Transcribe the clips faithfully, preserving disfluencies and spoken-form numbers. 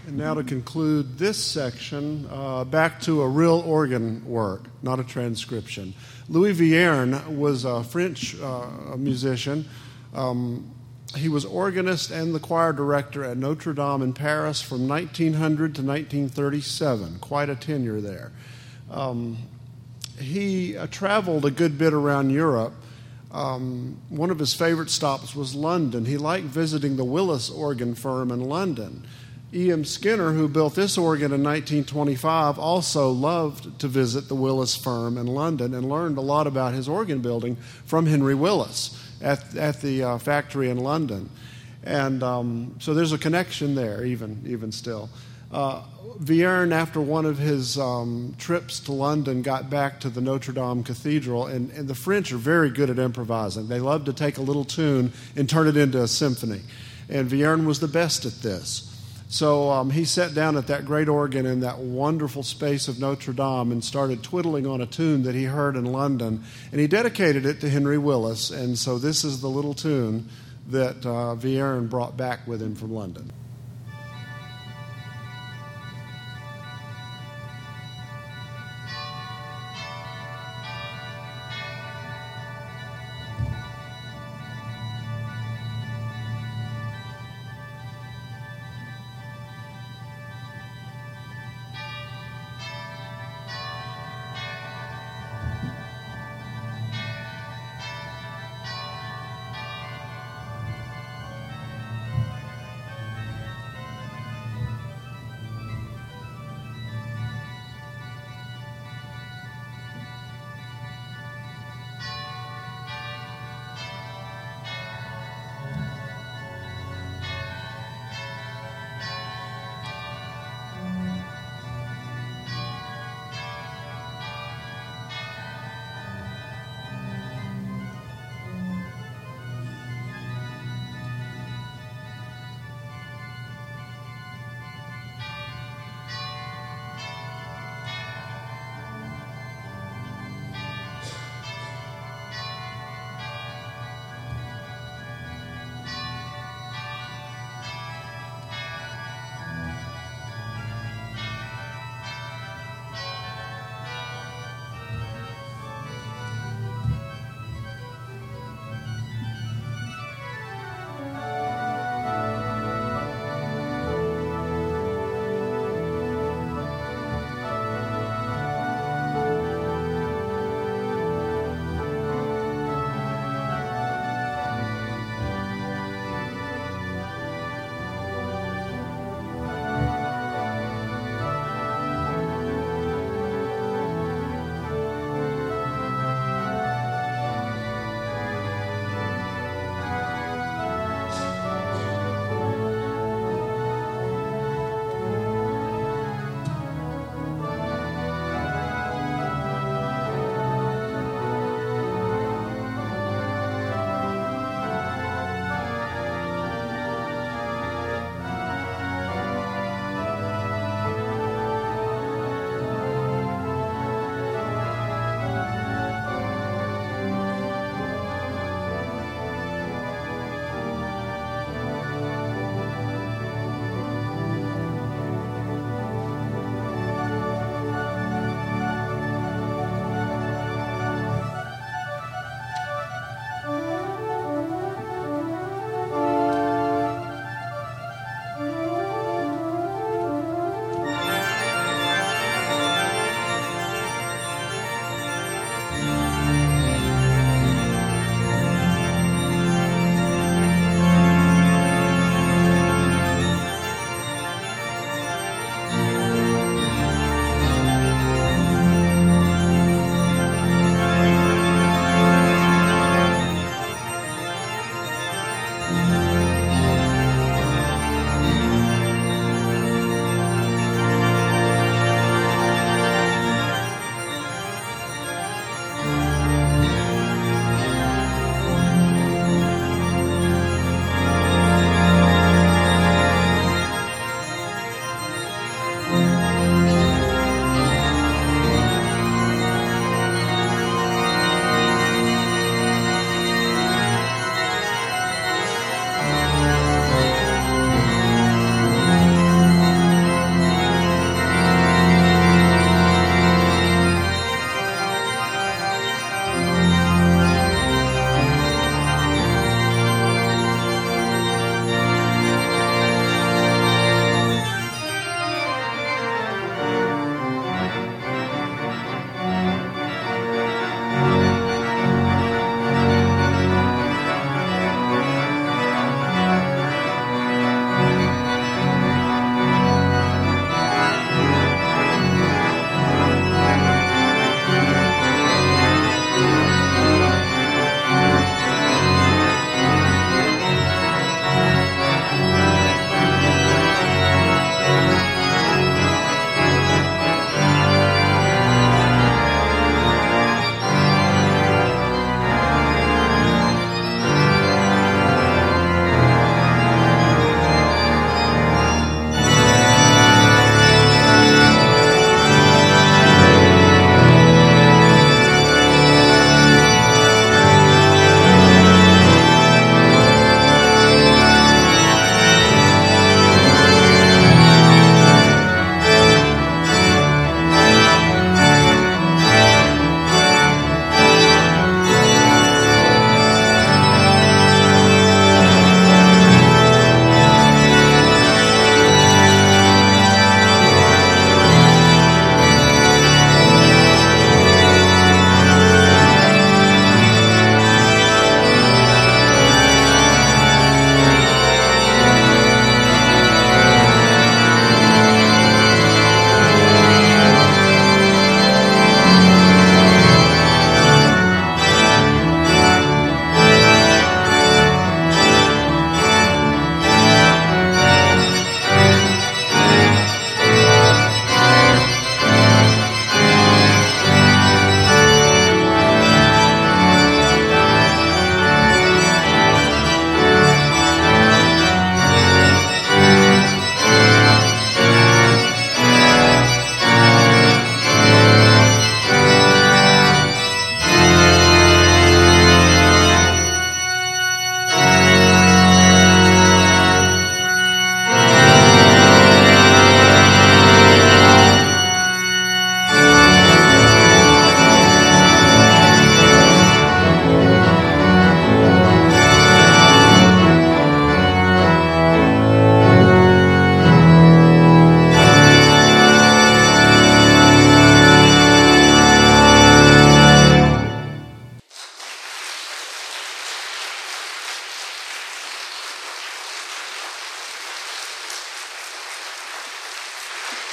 And now to conclude this section, uh, back to a real organ work, not a transcription. Louis Vierne was a French uh, musician. Um, he was organist and the choir director at Notre Dame in Paris from nineteen hundred to nineteen thirty-seven. Quite a tenure there. Um, he uh, traveled a good bit around Europe. Um, one of his favorite stops was London. He liked visiting the Willis organ firm in London. E M. Skinner, who built this organ in nineteen twenty-five, also loved to visit the Willis firm in London and learned a lot about his organ building from Henry Willis at, at the uh, factory in London. And um, so there's a connection there, even, even still. Uh, Vierne, after one of his um, trips to London, got back to the Notre Dame Cathedral, and, and the French are very good at improvising. They love to take a little tune and turn it into a symphony. And Vierne was the best at this. So um, he sat down at that great organ in that wonderful space of Notre Dame and started twiddling on a tune that he heard in London. And he dedicated it to Henry Willis. And so this is the little tune that uh, Vierne brought back with him from London.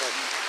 But